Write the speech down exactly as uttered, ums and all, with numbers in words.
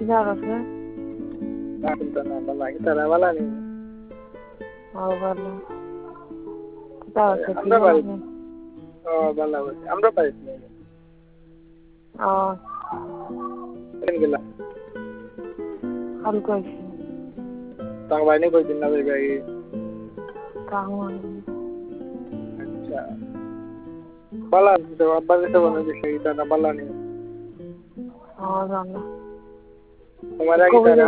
জাগাছে না কিন্তু না বালা তারা বালা নেই আর ভালো জাগাছে আমরা পারি ও বালা আমরা পারি ও কেন গেলা কাল কইছি তার বাইরে কই দিন না ভাই কাহন আচ্ছা বালা তো আব্বা এসে বলে যে সেই দাদা বালা নেই আর জানো তোমার আগে